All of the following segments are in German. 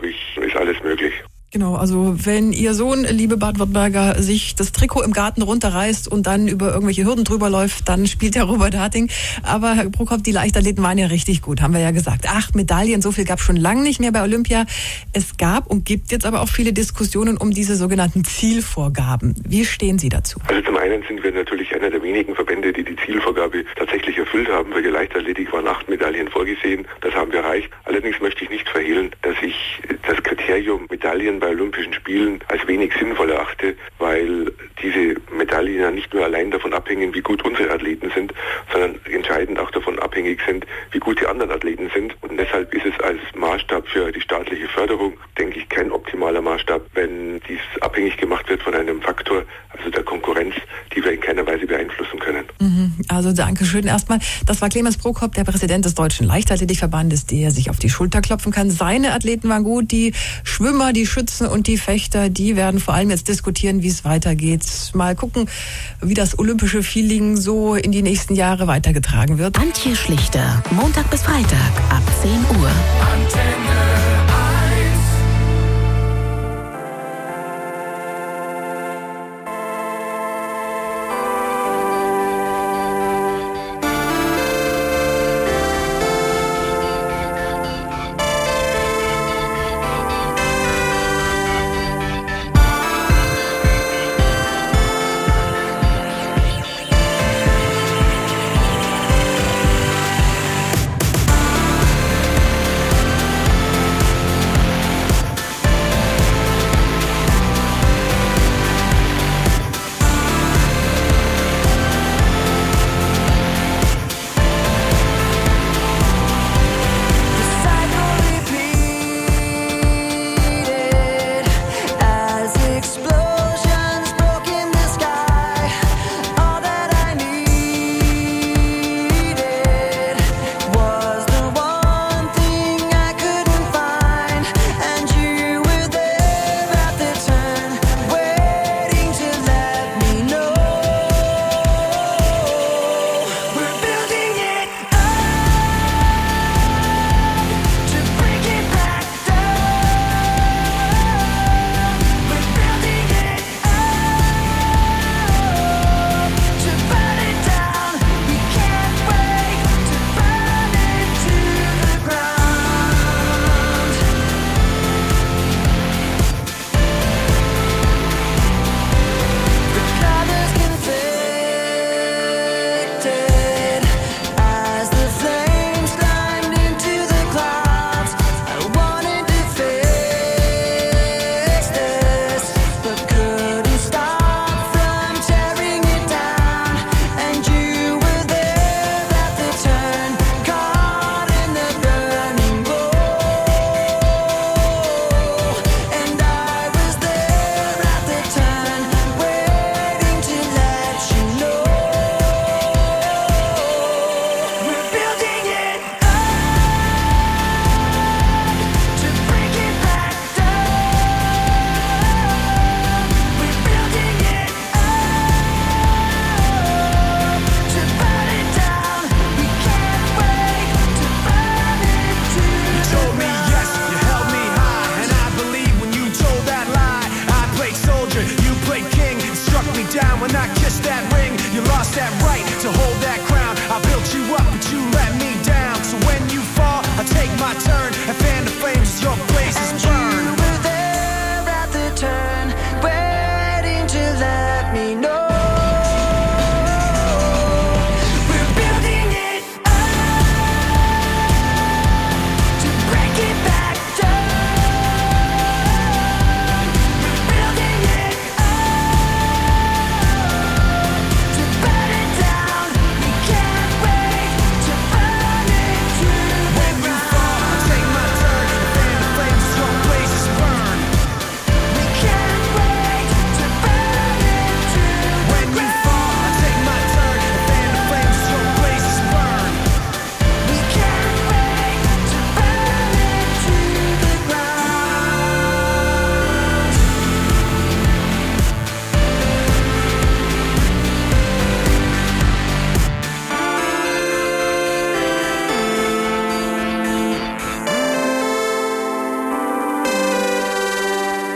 glaube ich, ist alles möglich. Genau, also wenn Ihr Sohn, liebe Baden-Württemberger, sich das Trikot im Garten runterreißt und dann über irgendwelche Hürden drüber läuft, dann spielt der Robert Harting. Aber Herr Prokop, die Leichtathleten waren ja richtig gut, haben wir ja gesagt. 8 Medaillen, so viel gab es schon lange nicht mehr bei Olympia. Es gab und gibt jetzt aber auch viele Diskussionen um diese sogenannten Zielvorgaben. Wie stehen Sie dazu? Also zum einen sind wir natürlich einer der wenigen Verbände, die die Zielvorgabe tatsächlich erfüllt haben. Für die Leichtathletik waren 8 Medaillen vorgesehen. Das haben wir erreicht. Allerdings möchte ich nicht verhehlen, dass ich das Kriterium Medaillen bei Olympischen Spielen als wenig sinnvoll erachte, weil diese Medaillen ja nicht nur allein davon abhängen, wie gut unsere Athleten sind, sondern entscheidend auch davon abhängig sind, wie gut die anderen Athleten sind. Und deshalb ist es als Maßstab für die staatliche Förderung, denke ich, kein optimaler Maßstab, wenn dies abhängig gemacht wird von einem Faktor, also der Konkurrenz, die wir in keiner Weise beeinflussen können. Also danke schön erstmal. Das war Clemens Prokop, der Präsident des Deutschen Leichtathletikverbandes, der sich auf die Schulter klopfen kann. Seine Athleten waren gut, die Schwimmer, die Schützen und die Fechter, die werden vor allem jetzt diskutieren, wie es weitergeht. Mal gucken, wie das olympische Feeling so in die nächsten Jahre weitergetragen wird. Antje Schlichter, Montag bis Freitag ab 10 Uhr. Antenne.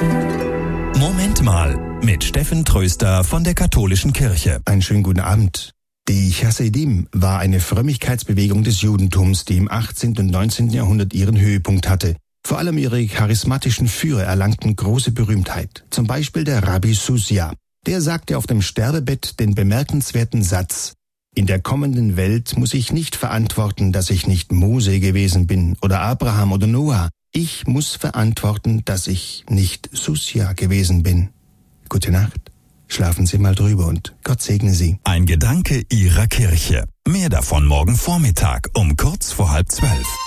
Moment mal mit Steffen Tröster von der Katholischen Kirche. Einen schönen guten Abend. Die Chassidim war eine Frömmigkeitsbewegung des Judentums, die im 18. und 19. Jahrhundert ihren Höhepunkt hatte. Vor allem ihre charismatischen Führer erlangten große Berühmtheit. Zum Beispiel der Rabbi Susia. Der sagte auf dem Sterbebett den bemerkenswerten Satz: In der kommenden Welt muss ich nicht verantworten, dass ich nicht Mose gewesen bin oder Abraham oder Noah. Ich muss verantworten, dass ich nicht Susia gewesen bin. Gute Nacht. Schlafen Sie mal drüber und Gott segne Sie. Ein Gedanke Ihrer Kirche. Mehr davon morgen Vormittag um kurz vor 11:30.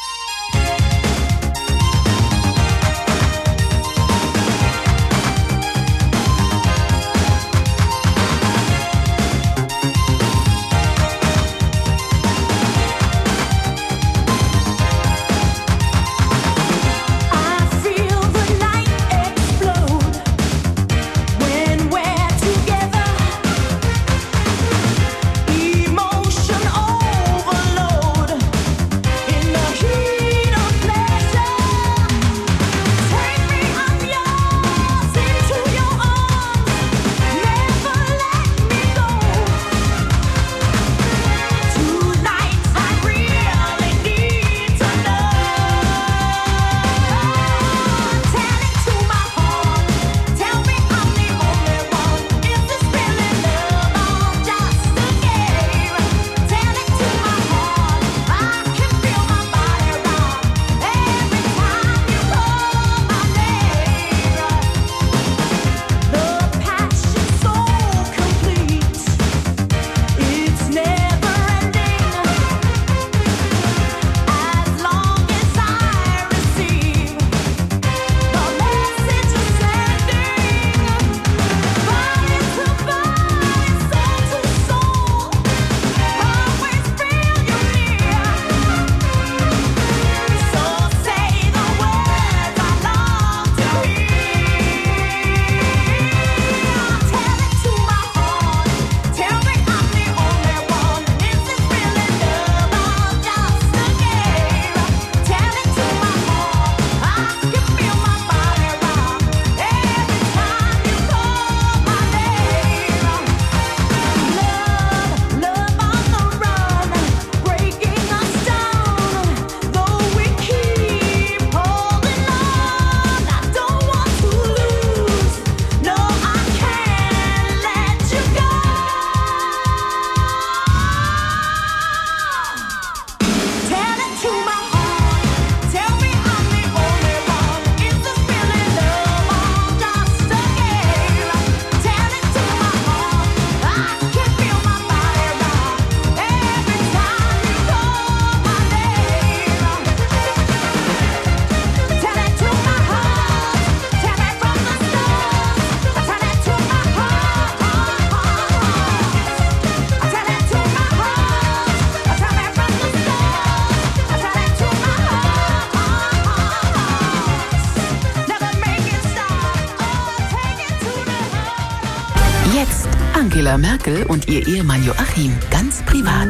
Angela Merkel und ihr Ehemann Joachim, ganz privat.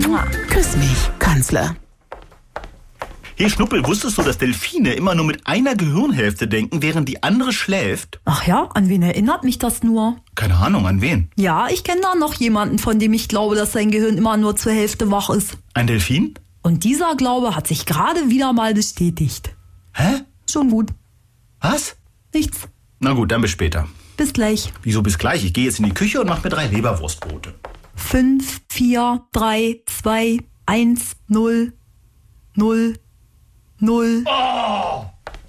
Küss mich, Kanzler. Hey Schnuppel, wusstest du, dass Delfine immer nur mit einer Gehirnhälfte denken, während die andere schläft? Ach ja, an wen erinnert mich das nur? Keine Ahnung, an wen? Ja, ich kenne da noch jemanden, von dem ich glaube, dass sein Gehirn immer nur zur Hälfte wach ist. Ein Delfin? Und dieser Glaube hat sich gerade wieder mal bestätigt. Hä? Schon gut. Was? Nichts. Na gut, dann bis später. Bis gleich. Wieso bis gleich? Ich gehe jetzt in die Küche und mache mir 3 Leberwurstbrote. 5, 4, 3, 2, 1, 0, 0, 0. Oh!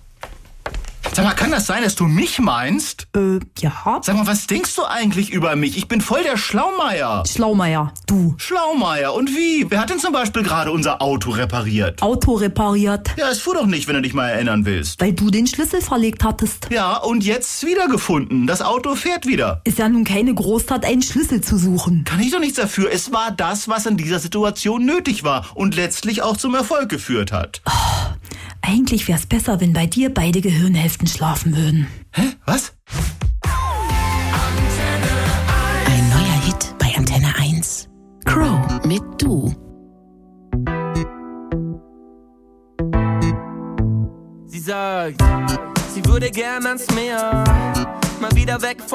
Sag mal, kann das sein, dass du mich meinst? Ja. Sag mal, was denkst du eigentlich über mich? Ich bin voll der Schlaumeier. Schlaumeier, du. Schlaumeier, und wie? Wer hat denn zum Beispiel gerade unser Auto repariert? Auto repariert. Ja, es fuhr doch nicht, wenn du dich mal erinnern willst. Weil du den Schlüssel verlegt hattest. Ja, und jetzt wiedergefunden. Das Auto fährt wieder. Ist ja nun keine Großtat, einen Schlüssel zu suchen. Kann ich doch nichts dafür. Es war das, was in dieser Situation nötig war und letztlich auch zum Erfolg geführt hat. Oh, eigentlich wär's besser, wenn bei dir beide Gehirnhälften schlafen würden. Hä? Was? Ein neuer Hit bei Antenne 1. Crow mit Du. Sie sagt, sie würde gern ans Meer. Mal wieder weg von